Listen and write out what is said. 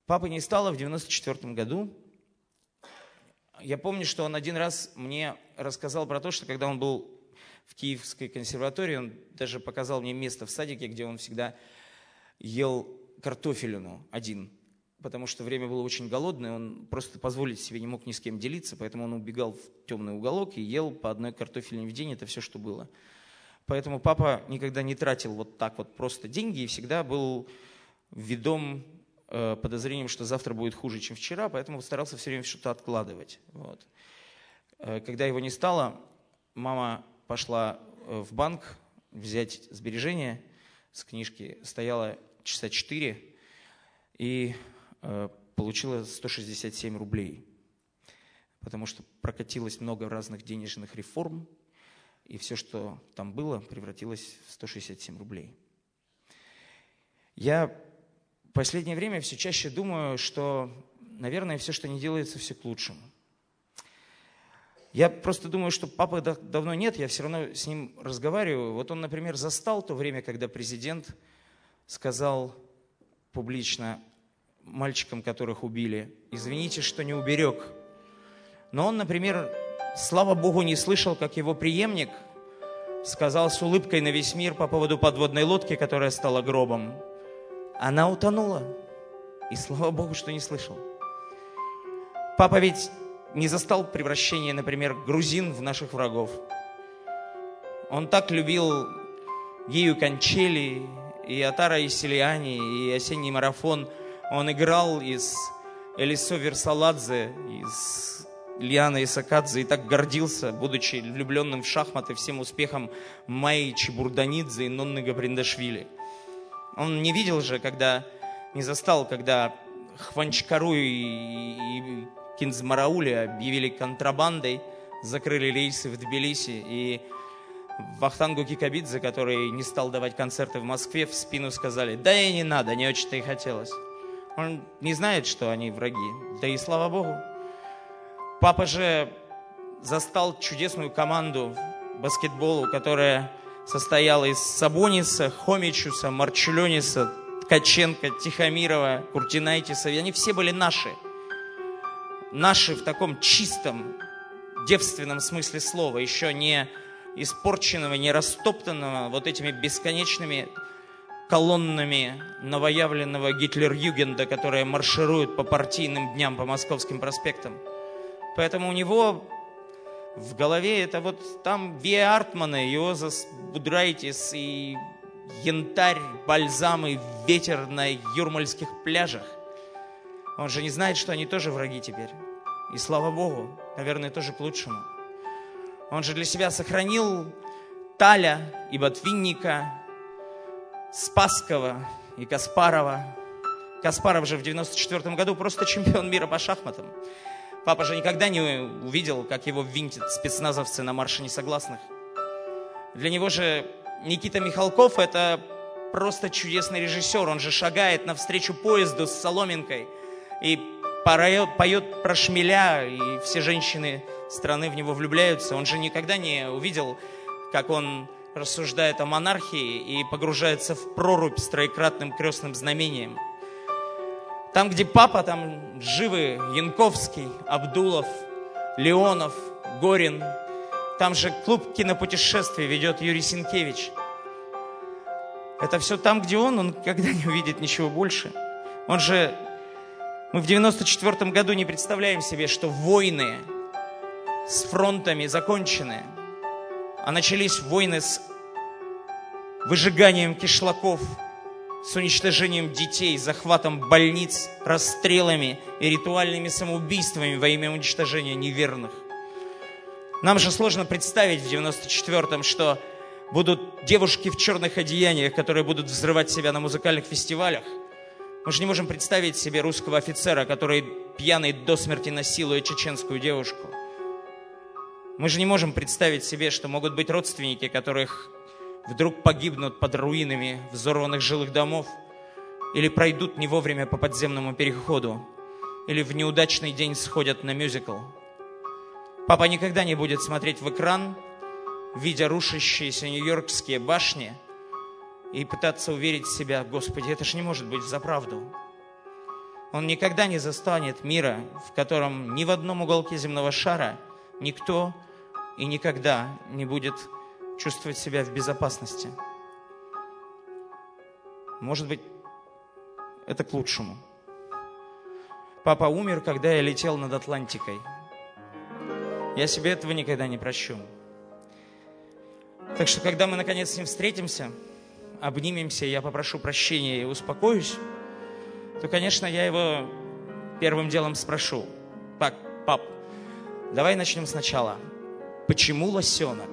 Папы не стало в 94 году. Я помню, что он один раз мне рассказал про то, что когда он был в Киевской консерватории, он даже показал мне место в садике, где он всегда ел картофелину один. Потому что время было очень голодное, он просто позволить себе не мог ни с кем делиться, поэтому он убегал в темный уголок и ел по одной картофельной в день, это все, что было. Поэтому папа никогда не тратил вот так вот просто деньги и всегда был ведом подозрением, что завтра будет хуже, чем вчера, поэтому старался все время что-то откладывать. Вот. Когда его не стало, мама пошла в банк взять сбережения с книжки, стояла часа 4 и получила 167 рублей, потому что прокатилось много разных денежных реформ, и все, что там было, превратилось в 167 рублей. Я в последнее время все чаще думаю, что, наверное, все, что не делается, все к лучшему. Я просто думаю, что папы давно нет, я все равно с ним разговариваю. Вот он, например, застал то время, когда президент сказал публично мальчикам, которых убили: извините, что не уберег. Но он, например, слава Богу, не слышал, как его преемник сказал с улыбкой на весь мир по поводу подводной лодки, которая стала гробом: она утонула. И слава Богу, что не слышал. Папа ведь не застал превращение, например, грузин в наших врагов. Он так любил Гию Кончели, и Атара Исилиани, и осенний марафон. Он играл из Элисо Версаладзе, из Лианы Исакадзе, и так гордился, будучи влюбленным в шахматы, всем успехом Майи Чебурданидзе и Нонны Гаприндашвили. Он не видел же, не застал, когда Хванчкару и Кинзмараули объявили контрабандой, закрыли рейсы в Тбилиси, и Вахтангу Кикабидзе, который не стал давать концерты в Москве, в спину сказали: да и не надо, не очень-то и хотелось. Он не знает, что они враги, да и слава Богу. Папа же застал чудесную команду баскетболу, которая состояла из Сабониса, Хомичуса, Марчелениса, Ткаченко, Тихомирова, Куртинайтиса. И они все были наши. Наши в таком чистом, девственном смысле слова, еще не испорченного, не растоптанного вот этими бесконечными колоннами новоявленного Гитлер-Югенда, которые маршируют по партийным дням, по московским проспектам. Поэтому у него в голове это вот там Виа Артмана, Иозас Будрайтис и янтарь, бальзам и ветер на юрмальских пляжах. Он же не знает, что они тоже враги теперь. И слава Богу, наверное, тоже к лучшему. Он же для себя сохранил Таля и Ботвинника, Спасского и Каспарова. Каспаров же в 94 году просто чемпион мира по шахматам. Папа же никогда не увидел, как его винтят спецназовцы на марше несогласных. Для него же Никита Михалков – это просто чудесный режиссер. Он же шагает навстречу поезду с соломинкой и поет про шмеля, и все женщины страны в него влюбляются. Он же никогда не увидел, как он рассуждает о монархии и погружается в прорубь с троекратным крестным знамением. Там, где папа, там живы Янковский, Абдулов, Леонов, Горин. Там же клуб кинопутешествий ведет Юрий Сенкевич. Это все там, где он никогда не увидит ничего больше. Мы в 94 году не представляем себе, что войны с фронтами закончены, а начались войны с выжиганием кишлаков, с уничтожением детей, захватом больниц, расстрелами и ритуальными самоубийствами во имя уничтожения неверных. Нам же сложно представить в 94-м, что будут девушки в черных одеяниях, которые будут взрывать себя на музыкальных фестивалях. Мы же не можем представить себе русского офицера, который пьяный до смерти насилует чеченскую девушку. Мы же не можем представить себе, что могут быть родственники, которых вдруг погибнут под руинами взорванных жилых домов, или пройдут не вовремя по подземному переходу, или в неудачный день сходят на мюзикл. Папа никогда не будет смотреть в экран, видя рушащиеся нью-йоркские башни, и пытаться уверить себя: Господи, это ж не может быть взаправду. Он никогда не застанет мира, в котором ни в одном уголке земного шара никто и никогда не будет чувствовать себя в безопасности. Может быть, это к лучшему. Папа умер, когда я летел над Атлантикой. Я себе этого никогда не прощу. Так что, когда мы наконец с ним встретимся, обнимемся, и я попрошу прощения и успокоюсь, то, конечно, я его первым делом спрошу: так, пап, давай начнем сначала. Почему лосенок?